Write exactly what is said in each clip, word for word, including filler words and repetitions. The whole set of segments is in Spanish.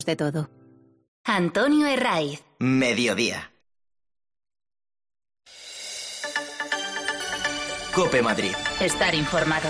de todo. Antonio Herraiz. Mediodía. COPE Madrid. Estar informado.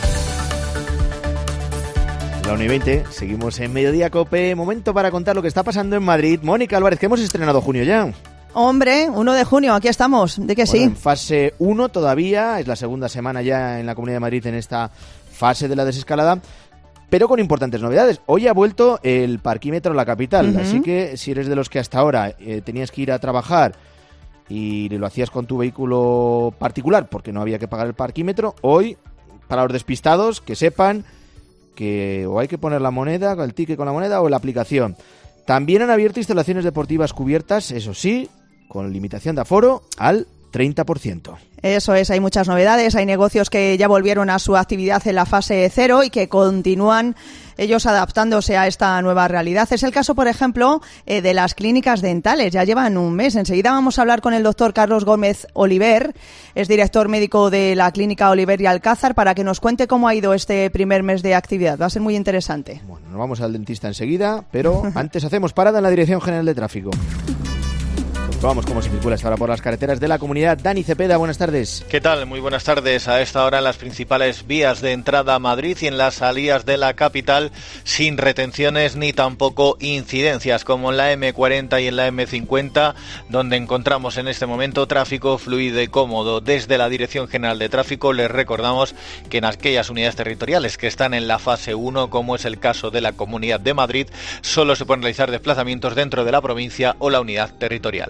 La una y veinte, seguimos en Mediodía COPE. Momento para contar lo que está pasando en Madrid. Mónica Álvarez, que hemos estrenado junio ya. Hombre, uno de junio, aquí estamos, ¿de que bueno, sí? En fase uno todavía, es la segunda semana ya en la Comunidad de Madrid en esta fase de la desescalada, pero con importantes novedades. Hoy ha vuelto el parquímetro a la capital, uh-huh. Así que si eres de los que hasta ahora eh, tenías que ir a trabajar y lo hacías con tu vehículo particular porque no había que pagar el parquímetro, hoy, para los despistados, que sepan que o hay que poner la moneda, el ticket con la moneda o la aplicación. También han abierto instalaciones deportivas cubiertas, eso sí, con limitación de aforo al treinta por ciento. Eso es, hay muchas novedades, hay negocios que ya volvieron a su actividad en la fase cero y que continúan ellos adaptándose a esta nueva realidad. Es el caso, por ejemplo, eh, de las clínicas dentales. Ya llevan un mes. Enseguida vamos a hablar con el doctor Carlos Gómez Oliver, es director médico de la clínica Oliver y Alcázar, para que nos cuente cómo ha ido este primer mes de actividad. Va a ser muy interesante. Bueno, nos vamos al dentista enseguida, pero antes hacemos parada en la Dirección General de Tráfico. Vamos, cómo se circula esta hora por las carreteras de la comunidad. Dani Cepeda, buenas tardes. ¿Qué tal? Muy buenas tardes. A esta hora en las principales vías de entrada a Madrid y en las salidas de la capital, sin retenciones ni tampoco incidencias, como en la eme cuarenta y en la eme cincuenta, donde encontramos en este momento tráfico fluido y cómodo. Desde la Dirección General de Tráfico les recordamos que en aquellas unidades territoriales que están en la fase uno, como es el caso de la Comunidad de Madrid, solo se pueden realizar desplazamientos dentro de la provincia o la unidad territorial.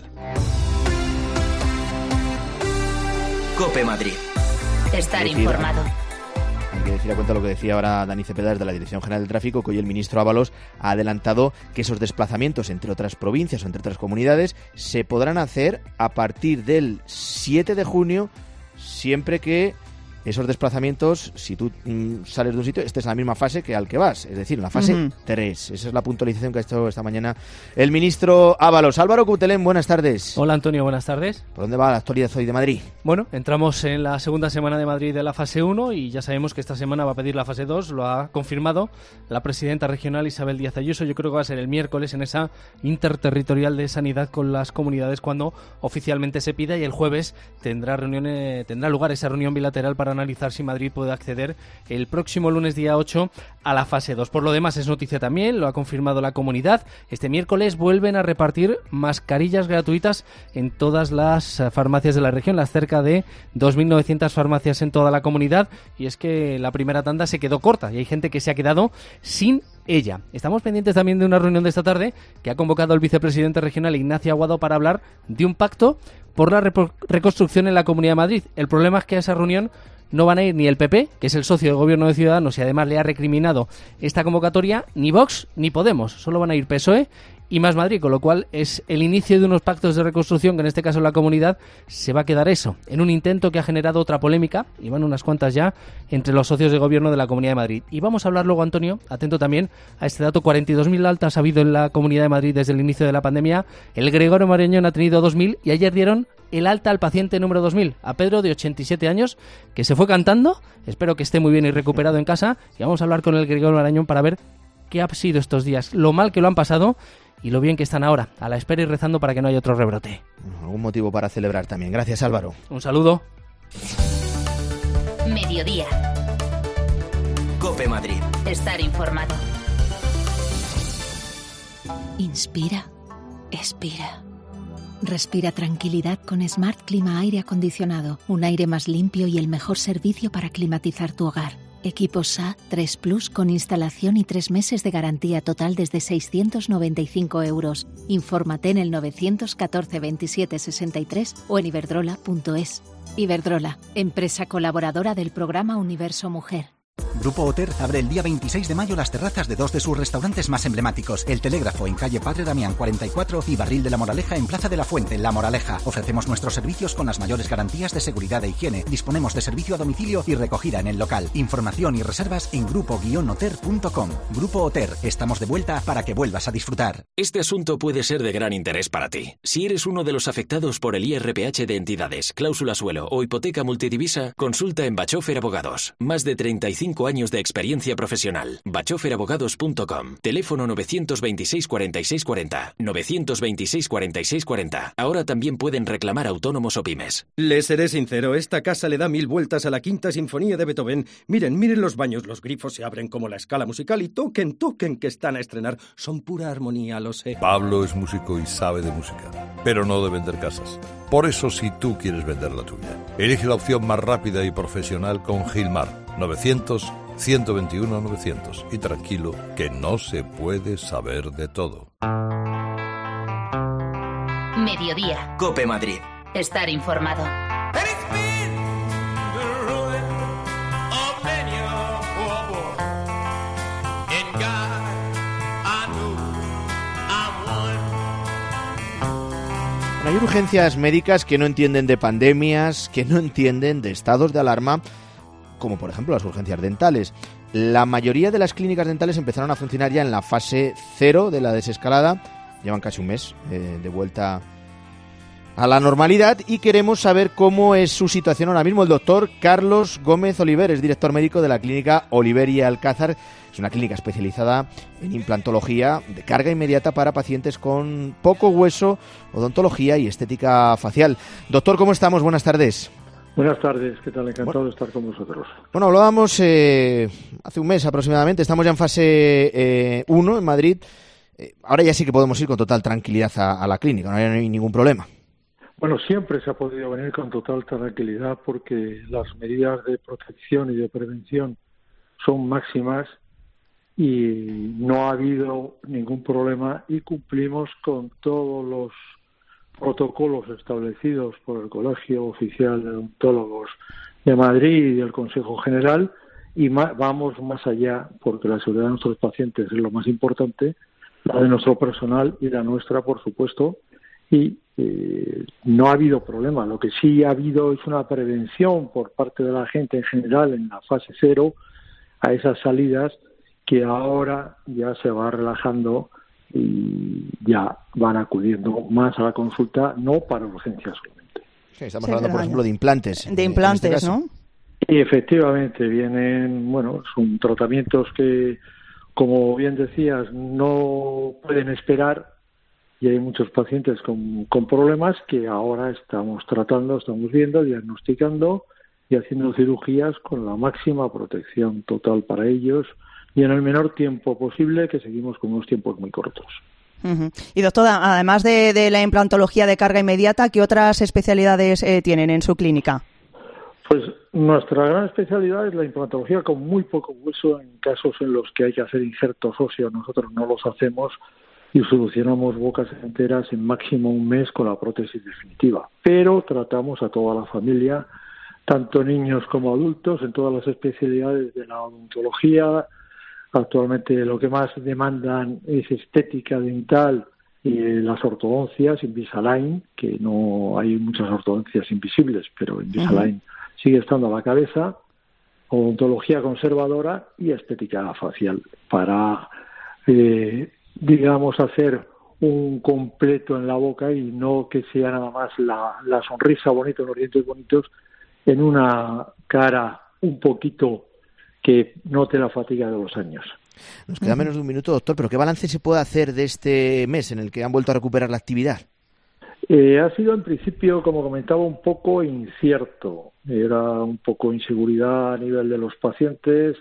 COPE Madrid. Estar informado. Hay que decir a cuenta lo que decía ahora Dani Cepeda desde la Dirección General de Tráfico, que hoy el ministro Ábalos ha adelantado que esos desplazamientos entre otras provincias o entre otras comunidades se podrán hacer a partir del siete de junio, siempre que esos desplazamientos, si tú mm, sales de un sitio, estés en la misma fase que al que vas, es decir, en la fase uh-huh. tres. Esa es la puntualización que ha hecho esta mañana el ministro Ábalos. Álvaro Cutelén, buenas tardes. Hola Antonio, buenas tardes. ¿Por dónde va la actualidad hoy de Madrid? Bueno, entramos en la segunda semana de Madrid de la fase uno y ya sabemos que esta semana va a pedir la fase dos, lo ha confirmado la presidenta regional Isabel Díaz Ayuso. Yo creo que va a ser el miércoles en esa interterritorial de sanidad con las comunidades cuando oficialmente se pida, y el jueves tendrá reuniones, tendrá lugar esa reunión bilateral para analizar si Madrid puede acceder el próximo lunes día ocho a la fase dos. Por lo demás es noticia también, lo ha confirmado la comunidad. Este miércoles vuelven a repartir mascarillas gratuitas en todas las farmacias de la región, las cerca de dos mil novecientas farmacias en toda la comunidad, y es que la primera tanda se quedó corta y hay gente que se ha quedado sin ella. Estamos pendientes también de una reunión de esta tarde que ha convocado el vicepresidente regional Ignacio Aguado para hablar de un pacto por la repro- reconstrucción en la Comunidad de Madrid. El problema es que a esa reunión no van a ir ni el P P, que es el socio del gobierno de Ciudadanos y además le ha recriminado esta convocatoria, ni Vox ni Podemos. Solo van a ir P S O E y Más Madrid, con lo cual es el inicio de unos pactos de reconstrucción que en este caso la comunidad se va a quedar eso, en un intento que ha generado otra polémica, y van unas cuantas ya, entre los socios de gobierno de la Comunidad de Madrid. Y vamos a hablar luego, Antonio, atento también a este dato, cuarenta y dos mil altas ha habido en la Comunidad de Madrid desde el inicio de la pandemia. El Gregorio Marañón ha tenido dos mil y ayer dieron el alta al paciente número dos mil, a Pedro, de ochenta y siete años, que se fue cantando. Espero que esté muy bien y recuperado en casa, y vamos a hablar con el Gregorio Marañón para ver qué ha sido estos días, lo mal que lo han pasado y lo bien que están ahora, a la espera y rezando para que no haya otro rebrote. Algún motivo para celebrar también. Gracias, Álvaro. Un saludo. Mediodía. COPE Madrid. Estar informado. Inspira, expira. Respira tranquilidad con Smart Clima Aire Acondicionado, un aire más limpio y el mejor servicio para climatizar tu hogar. Equipo S A tres Plus con instalación y tres meses de garantía total desde seiscientos noventa y cinco euros. Infórmate en el nueve uno cuatro, veintisiete sesenta y tres o en iberdrola punto es. Iberdrola, empresa colaboradora del programa Universo Mujer. Grupo Oter abre el día veintiséis de mayo las terrazas de dos de sus restaurantes más emblemáticos, El Telégrafo en calle Padre Damián cuarenta y cuatro y Barril de la Moraleja en Plaza de la Fuente, en La Moraleja. Ofrecemos nuestros servicios con las mayores garantías de seguridad e higiene. Disponemos de servicio a domicilio y recogida en el local. Información y reservas en grupo guion oter punto com. Grupo Oter, estamos de vuelta para que vuelvas a disfrutar. Este asunto puede ser de gran interés para ti. Si eres uno de los afectados por el I R P H de entidades, cláusula suelo o hipoteca multidivisa, consulta en Bachofer Abogados. Más de treinta y cinco cinco años de experiencia profesional. bachofer abogados punto com. Teléfono novecientos veintiséis cuarenta y seis cuarenta. novecientos veintiséis cuarenta y seis cuarenta. Ahora también pueden reclamar autónomos o pymes. Les seré sincero, esta casa le da mil vueltas a la quinta sinfonía de Beethoven. Miren, miren los baños, los grifos se abren como la escala musical y toquen, toquen que están a estrenar. Son pura armonía, lo sé. Pablo es músico y sabe de música, pero no de vender casas. Por eso, si tú quieres vender la tuya, elige la opción más rápida y profesional con Gilmar. novecientos, ciento veintiuno, novecientos. Y tranquilo, que no se puede saber de todo. Mediodía. COPE Madrid. Estar informado. Hay urgencias médicas que no entienden de pandemias, que no entienden de estados de alarma, como por ejemplo las urgencias dentales. La mayoría de las clínicas dentales empezaron a funcionar ya en la fase cero de la desescalada. Llevan casi un mes eh, de vuelta a la normalidad y queremos saber cómo es su situación ahora mismo. El doctor Carlos Gómez Oliver es director médico de la clínica Oliver y Alcázar. Es una clínica especializada en implantología de carga inmediata para pacientes con poco hueso, odontología y estética facial. Doctor, ¿cómo estamos? Buenas tardes. Buenas tardes, ¿qué tal? Encantado bueno, de estar con vosotros. Bueno, hablábamos eh, hace un mes aproximadamente, estamos ya en fase uno eh, en Madrid. Eh, ahora ya sí que podemos ir con total tranquilidad a, a la clínica, no hay ningún problema. Bueno, siempre se ha podido venir con total tranquilidad porque las medidas de protección y de prevención son máximas y no ha habido ningún problema y cumplimos con todos los protocolos establecidos por el Colegio Oficial de Odontólogos de Madrid y el Consejo General y ma- vamos más allá porque la seguridad de nuestros pacientes es lo más importante, la de nuestro personal y la nuestra, por supuesto, y eh, no ha habido problema. Lo que sí ha habido es una prevención por parte de la gente en general en la fase cero a esas salidas que ahora ya se va relajando y ya van acudiendo más a la consulta, no para urgencias solamente. Sí, estamos hablando, por ejemplo, de implantes. De implantes, en este ¿no? Y efectivamente vienen, bueno, son tratamientos que, como bien decías, no pueden esperar y hay muchos pacientes con, con problemas que ahora estamos tratando, estamos viendo, diagnosticando y haciendo cirugías con la máxima protección total para ellos y en el menor tiempo posible, que seguimos con unos tiempos muy cortos. Uh-huh. Y doctora, además de, de la implantología de carga inmediata, ¿qué otras especialidades eh, tienen en su clínica? Pues nuestra gran especialidad es la implantología con muy poco hueso. En casos en los que hay que hacer injertos óseos, nosotros no los hacemos y solucionamos bocas enteras en máximo un mes con la prótesis definitiva. Pero tratamos a toda la familia, tanto niños como adultos, en todas las especialidades de la odontología. Actualmente lo que más demandan es estética dental y las ortodoncias, Invisalign, que no hay muchas ortodoncias invisibles, pero Invisalign uh-huh. sigue estando a la cabeza, odontología conservadora y estética facial, para, eh, digamos, hacer un completo en la boca y no que sea nada más la, la sonrisa bonita, los dientes bonitos, en una cara un poquito que note la fatiga de los años. Nos queda menos de un minuto, doctor, pero ¿qué balance se puede hacer de este mes en el que han vuelto a recuperar la actividad? Eh, ha sido en principio, como comentaba, un poco incierto. Era un poco inseguridad a nivel de los pacientes,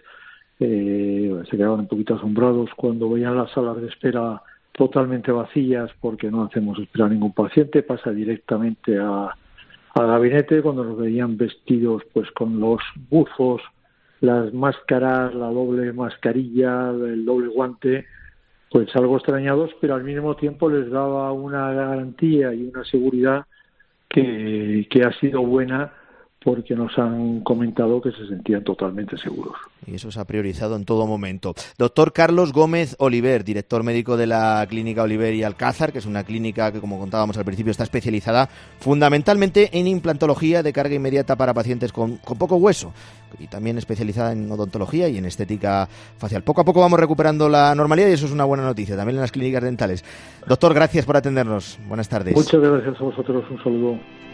eh, se quedaban un poquito asombrados cuando veían las salas de espera totalmente vacías porque no hacemos esperar a ningún paciente, pasa directamente a, al gabinete cuando nos veían vestidos pues con los buzos, las máscaras, la doble mascarilla, el doble guante, pues algo extrañados, pero al mismo tiempo les daba una garantía y una seguridad que, que ha sido buena porque nos han comentado que se sentían totalmente seguros. Y eso se ha priorizado en todo momento. Doctor Carlos Gómez Oliver, director médico de la clínica Oliver y Alcázar, que es una clínica que, como contábamos al principio, está especializada fundamentalmente en implantología de carga inmediata para pacientes con, con poco hueso y también especializada en odontología y en estética facial. Poco a poco vamos recuperando la normalidad y eso es una buena noticia, también en las clínicas dentales. Doctor, gracias por atendernos. Buenas tardes. Muchas gracias a vosotros. Un saludo.